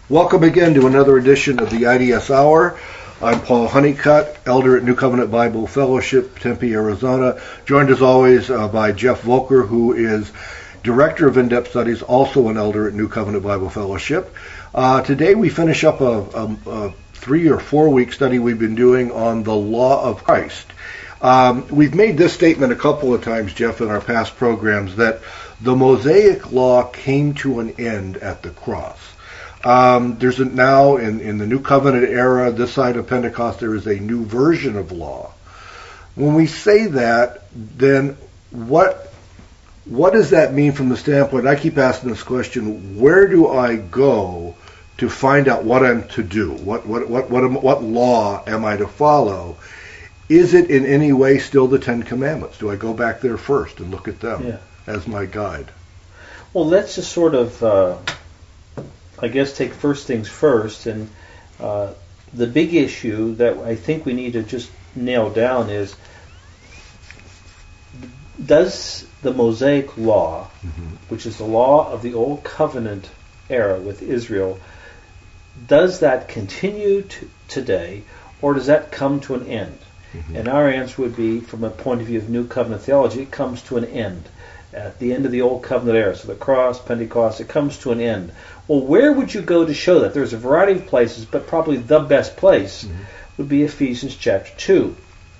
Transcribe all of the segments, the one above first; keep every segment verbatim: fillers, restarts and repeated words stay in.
Welcome again to another edition of the I D S Hour. I'm Paul Honeycutt, elder at New Covenant Bible Fellowship, Tempe, Arizona, joined as always uh, by Jeff Volker, who is Director of In-Depth Studies, also an elder at New Covenant Bible Fellowship. Uh, today we finish up a, a, a three or four week study we've been doing on the law of Christ. Um, we've made this statement a couple of times, Jeff, in our past programs, that the Mosaic law came to an end at the cross. Um, there's a, now in, in the New Covenant era, this side of Pentecost, there is a new version of law. When we say that, then what what does that mean from the standpoint? I keep asking this question: where do I go to find out what I'm to do? What what what what, am, what law am I to follow? Is it in any way still the Ten Commandments? Do I go back there first and look at them yeah. as my guide? Well, let's just sort of. Uh I guess take first things first, and uh, the big issue that I think we need to just nail down is, does the Mosaic law, mm-hmm. which is the law of the Old Covenant era with Israel, does that continue to today, or does that come to an end? Mm-hmm. And our answer would be, from a point of view of New Covenant theology, it comes to an end. At the end of the Old Covenant era, so the cross, Pentecost, it comes to an end. Well, where would you go to show that? There's a variety of places, but probably the best place mm-hmm. would be Ephesians chapter two,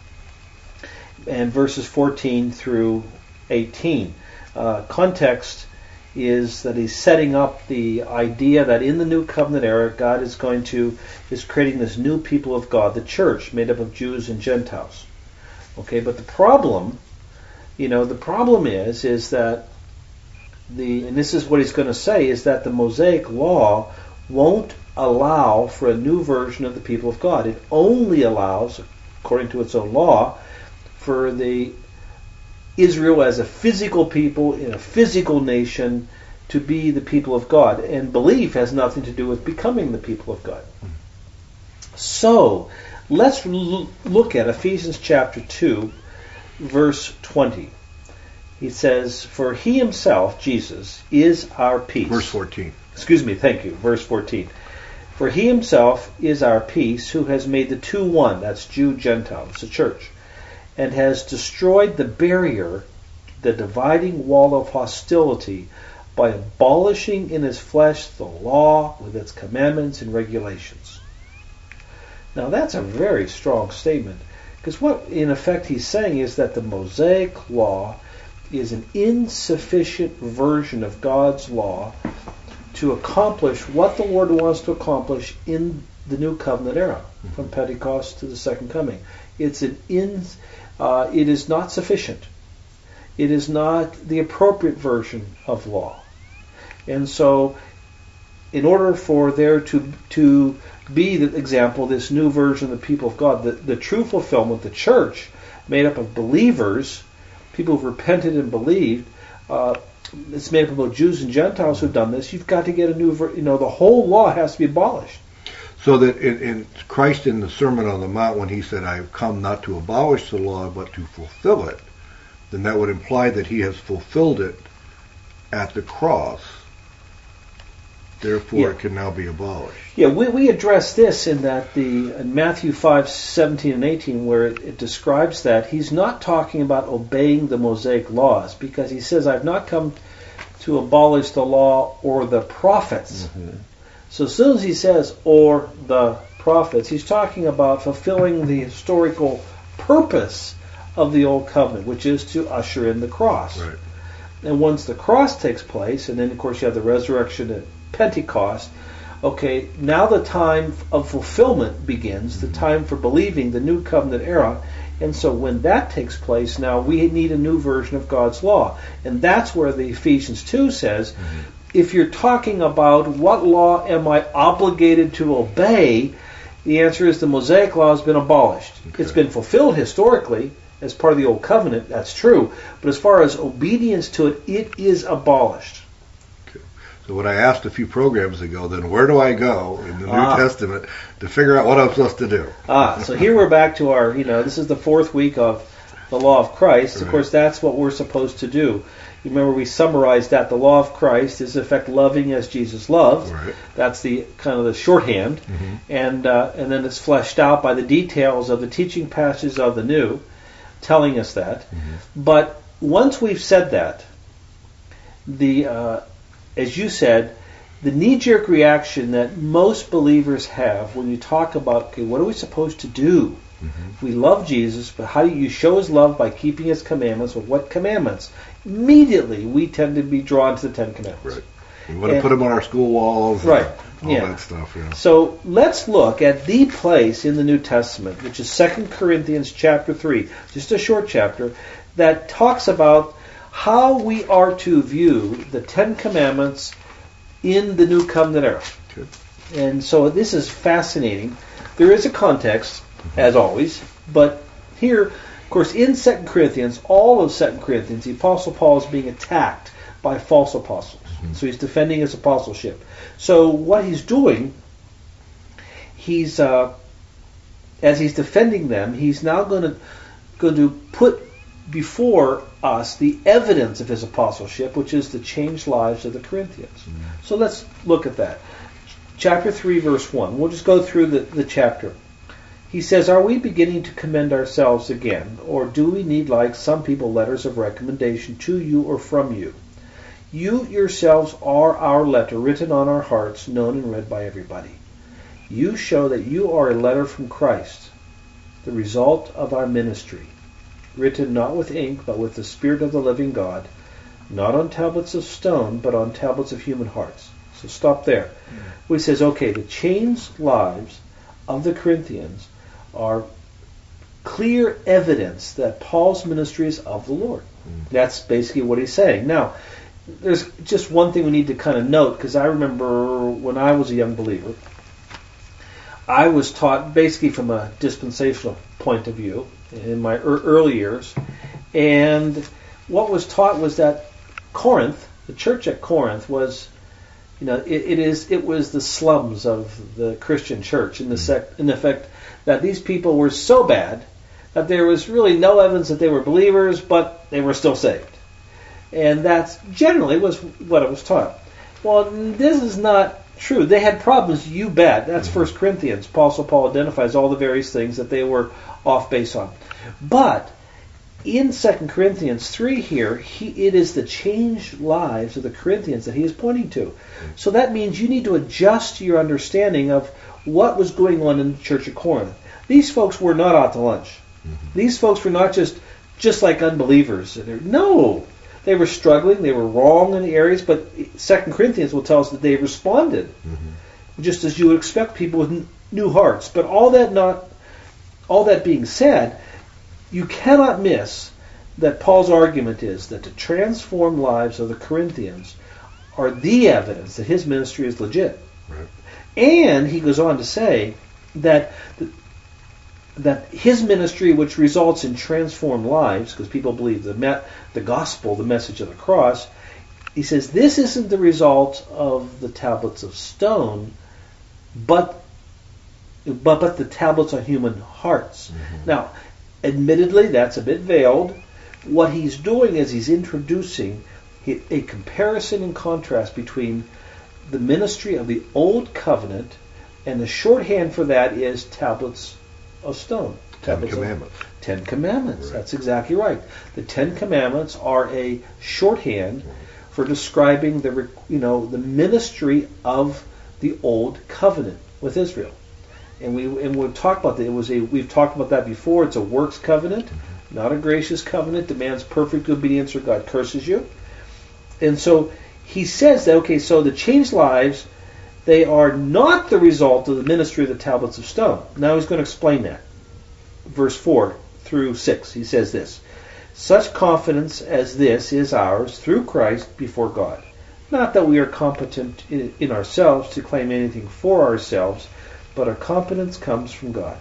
and verses fourteen through eighteen. Uh, context is that he's setting up the idea that in the New Covenant era, God is going to, is creating this new people of God, the church, made up of Jews and Gentiles. Okay, but the problem... You know, the problem is, is that the, and this is what he's going to say, is that the Mosaic law won't allow for a new version of the people of God. It only allows, according to its own law, for the Israel as a physical people in a physical nation to be the people of God. And belief has nothing to do with becoming the people of God. So, let's l- look at Ephesians chapter two, verse twenty. He says, "For he himself, Jesus, is our peace." Verse fourteen. Excuse me, thank you. Verse fourteen. "For he himself is our peace, who has made the two one," that's Jew, Gentile, it's the church, "and has destroyed the barrier, the dividing wall of hostility, by abolishing in his flesh the law with its commandments and regulations." Now that's a very strong statement. Because what, in effect, he's saying is that the Mosaic law is an insufficient version of God's law to accomplish what the Lord wants to accomplish in the New Covenant era, mm-hmm. from Pentecost to the Second Coming. It's an in, uh, it is not sufficient. It is not the appropriate version of law. And so, in order for there to to be, the example, this new version of the people of God, the, the true fulfillment, the church, made up of believers, people who've repented and believed, uh, it's made up of both Jews and Gentiles who've done this. You've got to get a new, ver- you know, the whole law has to be abolished. So that in, in Christ in the Sermon on the Mount, when he said, "I have come not to abolish the law, but to fulfill it," then that would imply that he has fulfilled it at the cross. Therefore, yeah. it can now be abolished. Yeah, we, we address this in that the in Matthew five, seventeen and eighteen, where it, it describes that he's not talking about obeying the Mosaic laws, because he says, "I've not come to abolish the law or the prophets." Mm-hmm. So as soon as he says, "or the prophets," he's talking about fulfilling the historical purpose of the Old Covenant, which is to usher in the cross. Right. And once the cross takes place, and then of course you have the resurrection at Pentecost, okay, now the time of fulfillment begins, the time for believing the New Covenant era, and so when that takes place, now we need a new version of God's law. And that's where the Ephesians two says, mm-hmm. if you're talking about what law am I obligated to obey, the answer is the Mosaic law has been abolished. Okay. It's been fulfilled historically as part of the Old Covenant, that's true, but as far as obedience to it, it is abolished. So when I asked a few programs ago, then where do I go in the New ah. Testament to figure out what I'm supposed to do? Ah, so here we're back to our, you know, this is the fourth week of the law of Christ. Right. Of course, that's what we're supposed to do. Remember, we summarized that the law of Christ is, in effect, loving as Jesus loved. Right. That's the kind of the shorthand, Mm-hmm. and uh, and then it's fleshed out by the details of the teaching passages of the New, telling us that. Mm-hmm. But once we've said that, the uh, as you said, the knee-jerk reaction that most believers have when you talk about, okay, what are we supposed to do? Mm-hmm. We love Jesus, but how do you show his love? By keeping his commandments. Well, what commandments? Immediately, we tend to be drawn to the Ten Commandments. Right. We want to And- put them on our school walls. and Right. All Yeah. that stuff. Yeah. So let's look at the place in the New Testament, which is Second Corinthians chapter three, just a short chapter, that talks about how we are to view the Ten Commandments in the New Covenant era. Okay. And so this is fascinating. There is a context, as always, but here, of course, in Second Corinthians, all of Second Corinthians, the Apostle Paul is being attacked by false apostles. Mm-hmm. So he's defending his apostleship. So what he's doing, he's uh, as he's defending them, he's now going to going to put before us the evidence of his apostleship, which is the changed lives of the Corinthians. Mm-hmm. So let's look at that. Chapter three, verse one. We'll just go through the, the chapter. He says, "Are we beginning to commend ourselves again, or do we need, like some people, letters of recommendation to you or from you? You yourselves are our letter, written on our hearts, known and read by everybody. You show that you are a letter from Christ, the result of our ministry, written not with ink, but with the Spirit of the living God, not on tablets of stone, but on tablets of human hearts." So stop there. Mm-hmm. He says, okay, the changed lives of the Corinthians are clear evidence that Paul's ministry is of the Lord. Mm-hmm. That's basically what he's saying. Now, there's just one thing we need to kind of note, because I remember when I was a young believer, I was taught basically from a dispensational point of view in my er- early years, and what was taught was that Corinth, the church at Corinth, was, you know, it, it is it was the slums of the Christian church in the sec, in effect, that these people were so bad that there was really no evidence that they were believers, but they were still saved. And that's generally was what it was taught. Well, this is not true. They had problems, you bet. That's First Corinthians. Apostle Paul identifies all the various things that they were off base on. But in Second Corinthians three here, he, it is the changed lives of the Corinthians that he is pointing to. So that means you need to adjust your understanding of what was going on in the church of Corinth. These folks were not out to lunch. Mm-hmm. These folks were not just, just like unbelievers. No! They were struggling, they were wrong in the areas, but Second Corinthians will tell us that they responded, mm-hmm. just as you would expect people with new hearts. But all that not, all that being said, you cannot miss that Paul's argument is that the transformed lives of the Corinthians are the evidence that his ministry is legit. Right. And he goes on to say that the, that his ministry, which results in transformed lives, because people believe the me- the gospel, the message of the cross, he says this isn't the result of the tablets of stone, but but, but the tablets on human hearts. Mm-hmm. Now, admittedly, that's a bit veiled. What he's doing is he's introducing a comparison and contrast between the ministry of the Old Covenant, and the shorthand for that is tablets of stone. Ten Tablets Commandments. Of, Ten Commandments. Right. That's exactly right. The Ten Commandments are a shorthand for describing the you know the ministry of the Old Covenant with Israel. And we and we've talked about that. It was a we've talked about that before. It's a works covenant, mm-hmm. not a gracious covenant. Demands perfect obedience or God curses you. And so he says that okay, so the changed lives, they are not the result of the ministry of the tablets of stone. Now he's going to explain that. Verse four through six, he says this: "Such confidence as this is ours through Christ before God. Not that we are competent in, in ourselves to claim anything for ourselves, but our competence comes from God.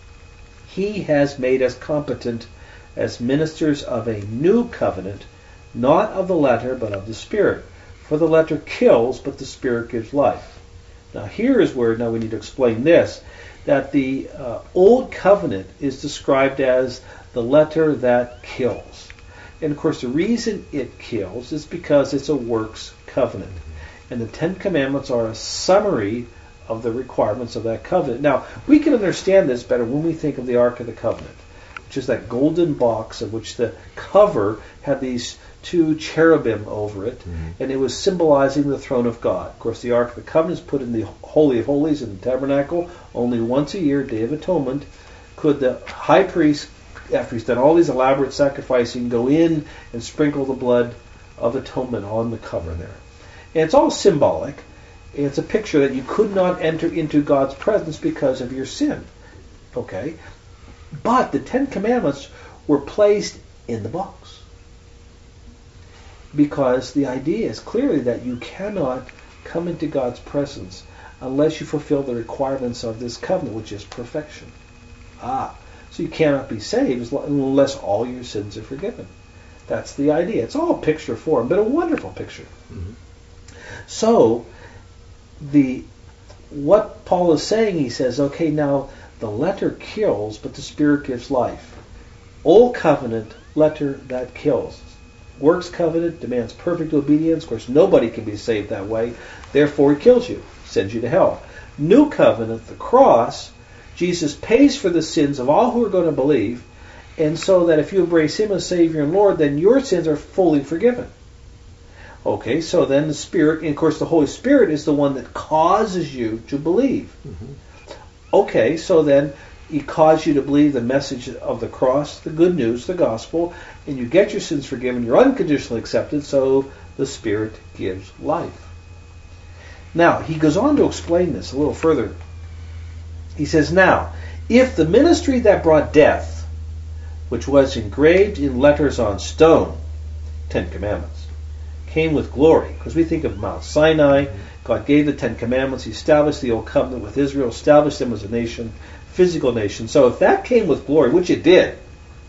He has made us competent as ministers of a new covenant, not of the letter, but of the Spirit. For the letter kills, but the Spirit gives life." Now here is where now we need to explain this, that the uh, Old Covenant is described as the letter that kills. And of course, the reason it kills is because it's a works covenant. And the Ten Commandments are a summary of the requirements of that covenant. Now, we can understand this better when we think of the Ark of the Covenant, which is that golden box of which the cover had these two cherubim over it, mm-hmm. and it was symbolizing the throne of God. Of course, the Ark of the Covenant is put in the Holy of Holies in the tabernacle. Only once a year, Day of Atonement, could the high priest, after he's done all these elaborate sacrificing, go in and sprinkle the blood of atonement on the cover there. And it's all symbolic. It's a picture that you could not enter into God's presence because of your sin. Okay? But the Ten Commandments were placed in the box. Because the idea is clearly that you cannot come into God's presence unless you fulfill the requirements of this covenant, which is perfection. Ah, so you cannot be saved unless all your sins are forgiven. That's the idea. It's all picture form, but a wonderful picture. Mm-hmm. So, the what Paul is saying, he says, okay, now the letter kills, but the Spirit gives life. Old covenant, letter that kills. Works covenant demands perfect obedience. Of course, nobody can be saved that way. Therefore, it kills you, sends you to hell. New covenant, the cross, Jesus pays for the sins of all who are going to believe, and so that if you embrace Him as Savior and Lord, then your sins are fully forgiven. Okay, so then the Spirit, and of course the Holy Spirit is the one that causes you to believe. Mm-hmm. Okay, so then He caused you to believe the message of the cross, the good news, the gospel, and you get your sins forgiven, you're unconditionally accepted, so the Spirit gives life. Now, he goes on to explain this a little further. He says, now, if the ministry that brought death, which was engraved in letters on stone, Ten Commandments, came with glory, because we think of Mount Sinai, God gave the Ten Commandments, He established the Old Covenant with Israel, established them as a nation, physical nation. So if that came with glory, which it did,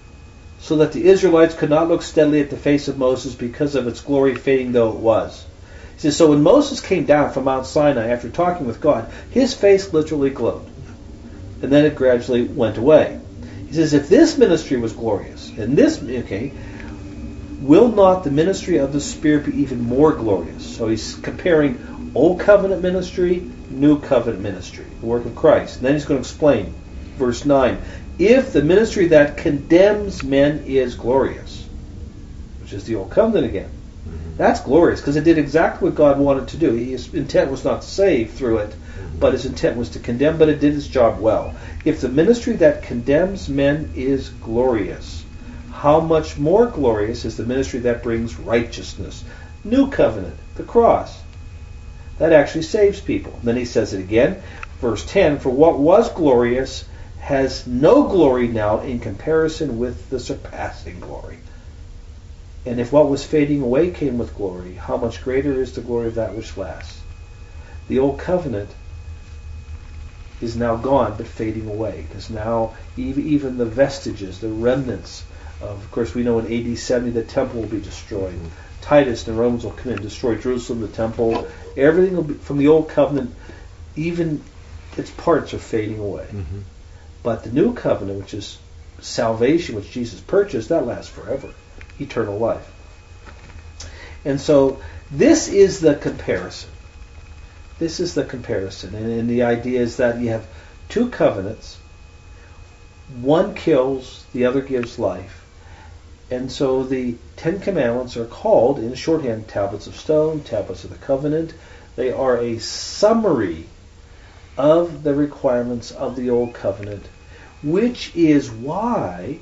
so that the Israelites could not look steadily at the face of Moses because of its glory fading though it was. He says, so when Moses came down from Mount Sinai after talking with God, his face literally glowed. And then it gradually went away. He says, if this ministry was glorious, and this, okay, will not the ministry of the Spirit be even more glorious? So he's comparing Old Covenant ministry, New Covenant ministry, the work of Christ. And then he's going to explain, verse nine, if the ministry that condemns men is glorious, which is the Old Covenant again, mm-hmm. that's glorious because it did exactly what God wanted to do. His intent was not to save through it, mm-hmm. but His intent was to condemn, but it did its job well. If the ministry that condemns men is glorious, how much more glorious is the ministry that brings righteousness? New Covenant, the cross. That actually saves people. And then he says it again, verse ten, for what was glorious has no glory now in comparison with the surpassing glory. And if what was fading away came with glory, how much greater is the glory of that which lasts? The Old Covenant is now gone, but fading away, because now even the vestiges, the remnants of, of course we know in A D seventy the temple will be destroyed. Mm-hmm. Titus and the Romans will come in, destroy Jerusalem, the temple, everything will be, from the Old Covenant, even its parts are fading away. Mm-hmm. But the New Covenant, which is salvation, which Jesus purchased, that lasts forever. Eternal life. And so this is the comparison. This is the comparison. And, and the idea is that you have two covenants. One kills, the other gives life. And so the Ten Commandments are called, in shorthand, tablets of stone, tablets of the covenant. They are a summary of the requirements of the Old Covenant, which is why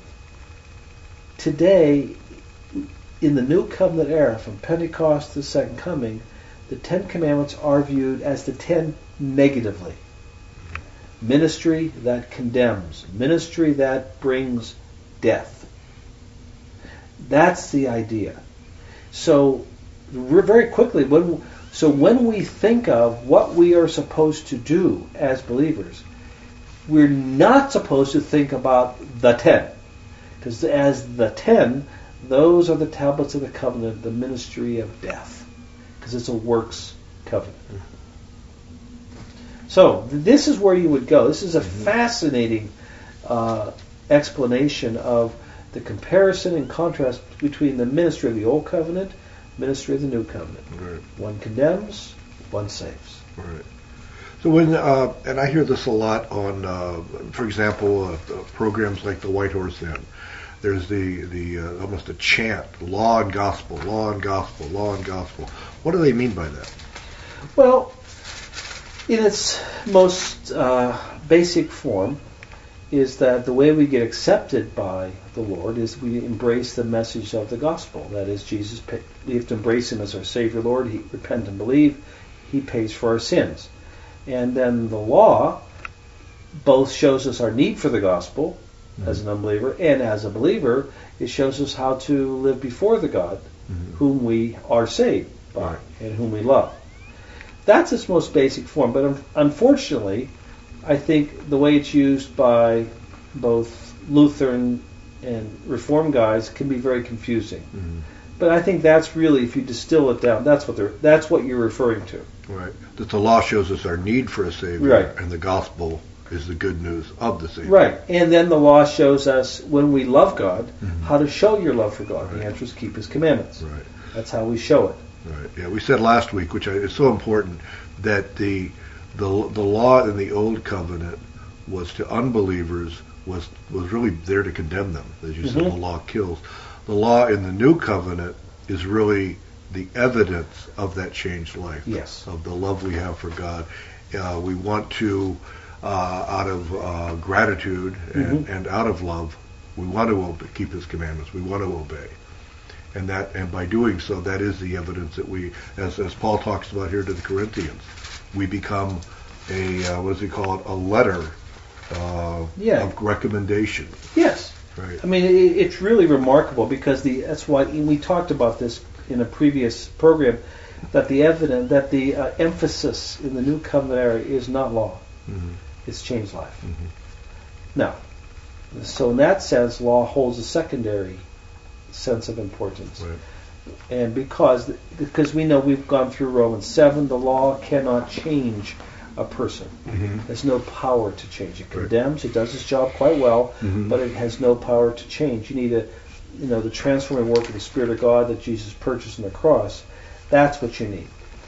today, in the New Covenant era, from Pentecost to the Second Coming, the Ten Commandments are viewed as the ten negatively. Ministry that condemns. Ministry that brings death. That's the idea. So, very quickly, when so when we think of what we are supposed to do as believers, we're not supposed to think about the ten. Because as the ten, those are the tablets of the covenant, the ministry of death. Because it's a works covenant. So, this is where you would go. This is a fascinating uh, explanation of the comparison and contrast between the ministry of the Old Covenant, ministry of the New Covenant. Right. One condemns, one saves. Right. So when, uh, and I hear this a lot on, uh, for example, uh, uh, programs like the White Horse Inn. There's the, the uh, almost a chant, law and gospel, law and gospel, law and gospel. What do they mean by that? Well, in its most uh, basic form, is that the way we get accepted by the Lord is we embrace the message of the gospel. That is, Jesus, pay, we have to embrace Him as our Savior, Lord. He repent and believe. He pays for our sins. And then the law both shows us our need for the gospel mm-hmm. as an unbeliever, and as a believer, it shows us how to live before the God mm-hmm. whom we are saved by right. and whom we love. That's its most basic form. But um, unfortunately, I think the way it's used by both Lutheran and Reform guys can be very confusing. Mm-hmm. But I think that's really, if you distill it down, that's what they're that's what you're referring to. Right. That the law shows us our need for a Savior, right. and the gospel is the good news of the Savior. Right. And then the law shows us, when we love God, mm-hmm. how to show your love for God. Right. The answer is keep His commandments. Right. That's how we show it. Right. Yeah, we said last week, which is so important, that the the the law in the Old Covenant was to unbelievers was was really there to condemn them. As you mm-hmm. said, the law kills. The law in the New Covenant is really the evidence of that changed life. Yes. Of the love we have for God. Uh, we want to, uh, out of uh, gratitude and, mm-hmm. and out of love, we want to obey, keep His commandments. We want to obey. And that, and by doing so, that is the evidence that we, as as Paul talks about here to the Corinthians, we become a uh, what does he call it? A letter uh, yeah. of recommendation. Yes. Right. I mean, it, it's really remarkable because the that's why we talked about this in a previous program, that the evidence that the uh, emphasis in the New Covenant era is not law; mm-hmm. it's changed life. Mm-hmm. Now, so in that sense, law holds a secondary sense of importance. Right. And because because we know we've gone through Romans seven, the law cannot change a person. Mm-hmm. There's no power to change. It condemns. Right. It does its job quite well, mm-hmm. but it has no power to change. You need a, you know, the transforming work of the Spirit of God that Jesus purchased on the cross. That's what you need.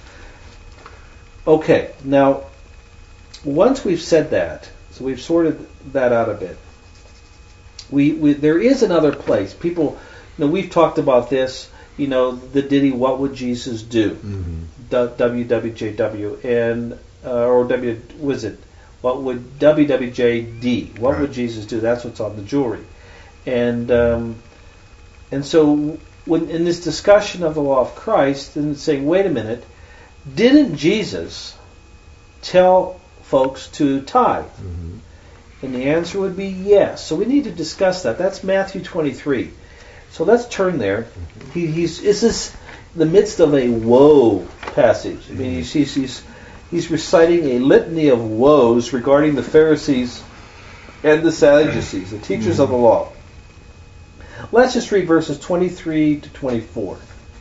Okay, now once we've said that, so we've sorted that out a bit. We, we there is another place. People, you know, we've talked about this. You know, the ditty "What Would Jesus Do?" Mm-hmm. W W J W and uh, or W was it? What would W W J D? What right. would Jesus do? That's what's on the jewelry. And um, and so when in this discussion of the law of Christ, and saying, wait a minute, didn't Jesus tell folks to tithe? Mm-hmm. And the answer would be yes. So we need to discuss that. That's Matthew twenty-three. So let's turn there. Mm-hmm. He, he's this is the midst of a woe passage. I mean, he's, he's he's he's reciting a litany of woes regarding the Pharisees and the Sadducees, the teachers mm-hmm. of the law. Let's just read verses twenty-three to twenty-four,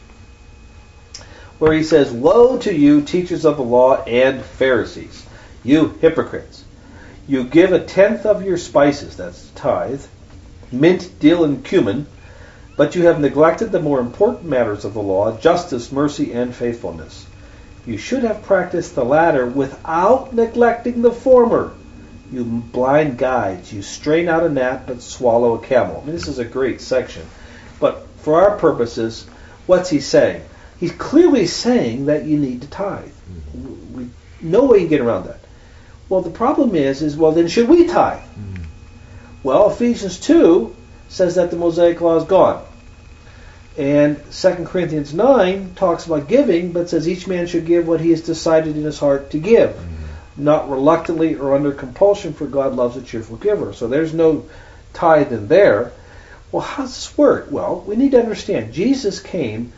where he says, "Woe to you, teachers of the law and Pharisees, you hypocrites! You give a tenth of your spices," that's tithe, "mint, dill, and cumin, but you have neglected the more important matters of the law, justice, mercy, and faithfulness. You should have practiced the latter without neglecting the former. You blind guides, you strain out a gnat but swallow a camel." I mean, this is a great section. But for our purposes, what's he saying? He's clearly saying that you need to tithe. We, no way you can get around that. Well, the problem is, is well, then should we tithe? Mm. Well, Ephesians two says that the Mosaic law is gone. And Second Corinthians nine talks about giving, but says each man should give what he has decided in his heart to give, mm-hmm. not reluctantly or under compulsion, for God loves a cheerful giver. So there's no tithe in there. Well, how does this work? Well, we need to understand Jesus came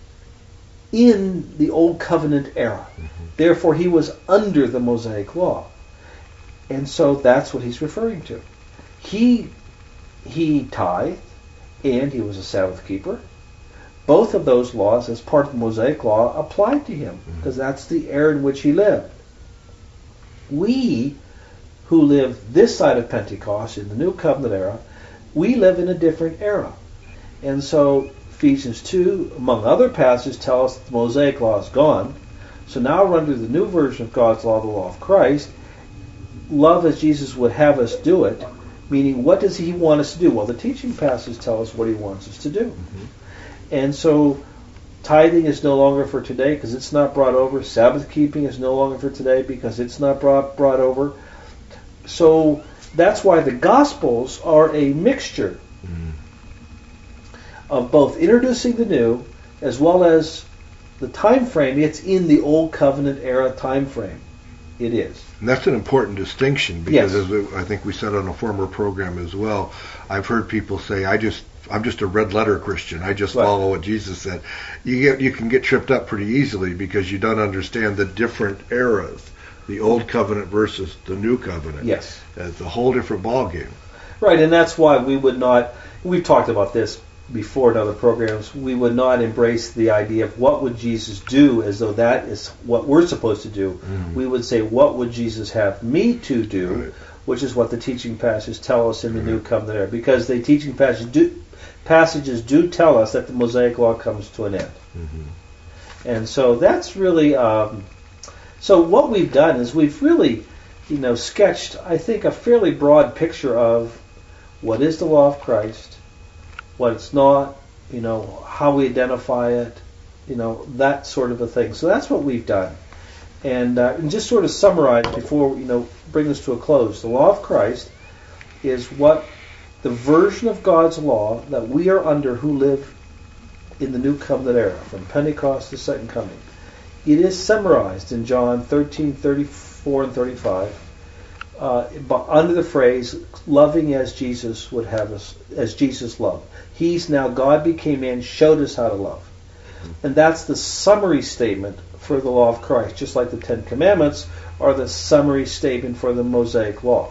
in the Old Covenant era. Mm-hmm. Therefore, he was under the Mosaic law. And so that's what he's referring to. He he tithed, and he was a Sabbath keeper. Both of those laws, as part of the Mosaic law, applied to him, because mm-hmm. that's the era in which he lived. We, who live this side of Pentecost, in the New Covenant era, We live in a different era. And so Ephesians two, among other passages, tell us that the Mosaic law is gone. So now we're under the new version of God's law, the law of Christ. Love as Jesus would have us do it, meaning what does he want us to do? Well, the teaching passages tell us what he wants us to do. Mm-hmm. And so tithing is no longer for today because it's not brought over. Sabbath keeping is no longer for today because it's not brought, brought over. So that's why the Gospels are a mixture mm-hmm. of both introducing the new as well as the time frame. It's in the Old Covenant era time frame. It is. And that's an important distinction because, yes. as I think we said on a former program as well, I've heard people say, "I just, I'm just a red letter Christian. I just right. follow what Jesus said." You get, you can get tripped up pretty easily because you don't understand the different eras, the Old Covenant versus the New Covenant. Yes, it's a whole different ballgame. Right, and that's why we would not. We've talked about this before in other programs. We would not embrace the idea of what would Jesus do as though that is what we're supposed to do. Mm-hmm. We would say, what would Jesus have me to do, right. which is what the teaching passages tell us in the right. New Covenant era. Because the teaching passages do, passages do tell us that the Mosaic law comes to an end. Mm-hmm. And so that's really... Um, so what we've done is we've really, you know, sketched, I think, a fairly broad picture of what is the law of Christ, what it's not, you know, how we identify it, you know, that sort of a thing. So that's what we've done. And, uh, and just sort of summarize before, you know, bring this to a close. The law of Christ is what the version of God's law that we are under who live in the New Covenant era, from Pentecost to Second Coming. It is summarized in John thirteen, thirty-four, and thirty-five. Uh, under the phrase, loving as Jesus would have us, as Jesus loved. He's now, God became man, showed us how to love. And that's the summary statement for the law of Christ, just like the Ten Commandments are the summary statement for the Mosaic law.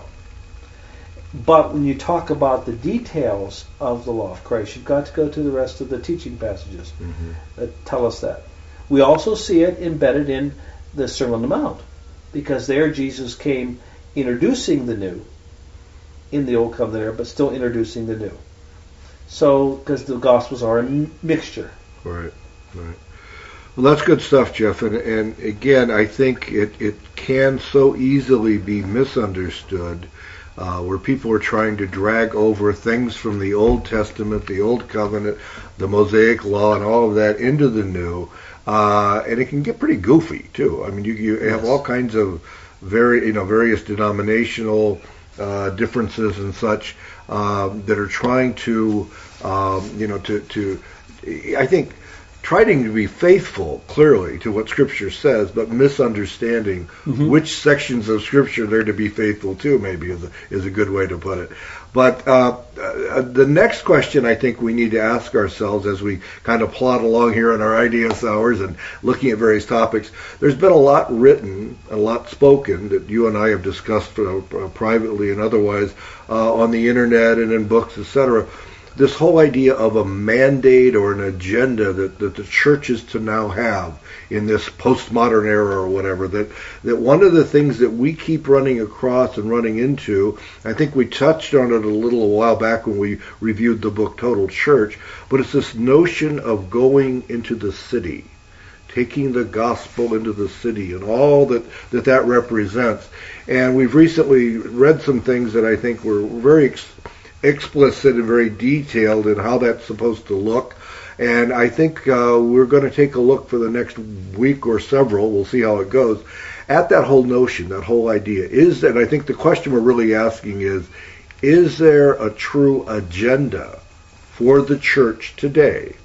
But when you talk about the details of the law of Christ, you've got to go to the rest of the teaching passages mm-hmm. that tell us that. We also see it embedded in the Sermon on the Mount, because there Jesus came introducing the new in the Old Covenant era, but still introducing the new. So, because the Gospels are a mixture. Right, right. Well, that's good stuff, Jeff. And, and again, I think it, it can so easily be misunderstood, uh, where people are trying to drag over things from the Old Testament, the Old Covenant, the Mosaic Law, and all of that into the New. Uh, and it can get pretty goofy, too. I mean, you, you have yes. all kinds of very, you know, various denominational uh, differences and such um, that are trying to, um, you know, to, to, I think, trying to be faithful, clearly, to what Scripture says, but misunderstanding mm-hmm. which sections of Scripture they're to be faithful to, maybe, is a, is a good way to put it. But uh, uh, the next question I think we need to ask ourselves as we kind of plod along here in our ideas hours and looking at various topics, there's been a lot written, a lot spoken that you and I have discussed uh, privately and otherwise uh, on the internet and in books, et cetera. This whole idea of a mandate or an agenda that, that the church is to now have in this postmodern era or whatever, that, that one of the things that we keep running across and running into, I think we touched on it a little while back when we reviewed the book Total Church, but it's this notion of going into the city, taking the gospel into the city and all that that, that represents. And we've recently read some things that I think were very ex- explicit and very detailed in how that's supposed to look. And I think uh, we're going to take a look for the next week or several, we'll see how it goes, at that whole notion, that whole idea. Is, and I think the question we're really asking is, is there a true agenda for the church today?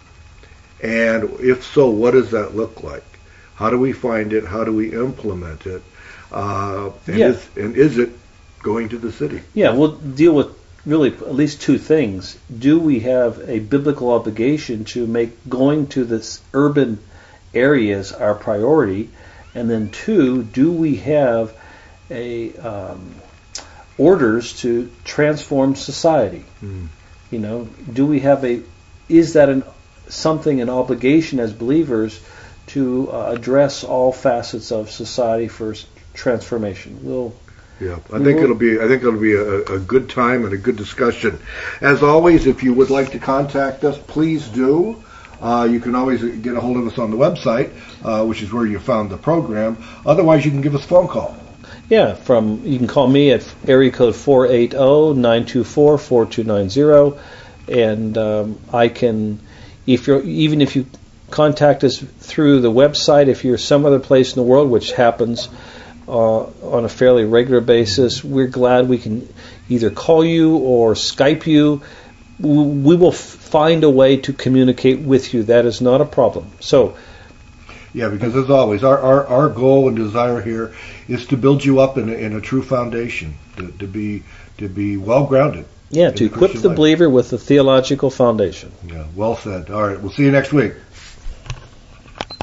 And if so, what does that look like? How do we find it? How do we implement it? Uh, and, yeah. is, and is it going to the city? Yeah, we'll deal with really at least two things. Do we have a biblical obligation to make going to this urban areas our priority? And then two, do we have a um, orders to transform society? Mm. You know, do we have a, is that an something, an obligation as believers to uh, address all facets of society for transformation? We'll Yeah, I think it'll be. I think it'll be a, a good time and a good discussion. As always, if you would like to contact us, please do. Uh, you can always get a hold of us on the website, uh, which is where you found the program. Otherwise, you can give us a phone call. Yeah, from you can call me at area code four eight zero, nine two four, four two nine zero, and um, I can, if you're even if you contact us through the website, if you're some other place in the world, which happens uh, on a fairly regular basis, we're glad we can either call you or Skype you. We will find a way to communicate with you. That is not a problem. So, yeah, because as always, our, our, our goal and desire here is to build you up in a, in a true foundation, to, to be to be well grounded. Yeah, to equip the life. believer with the theological foundation. Yeah, well said. All right, we'll see you next week.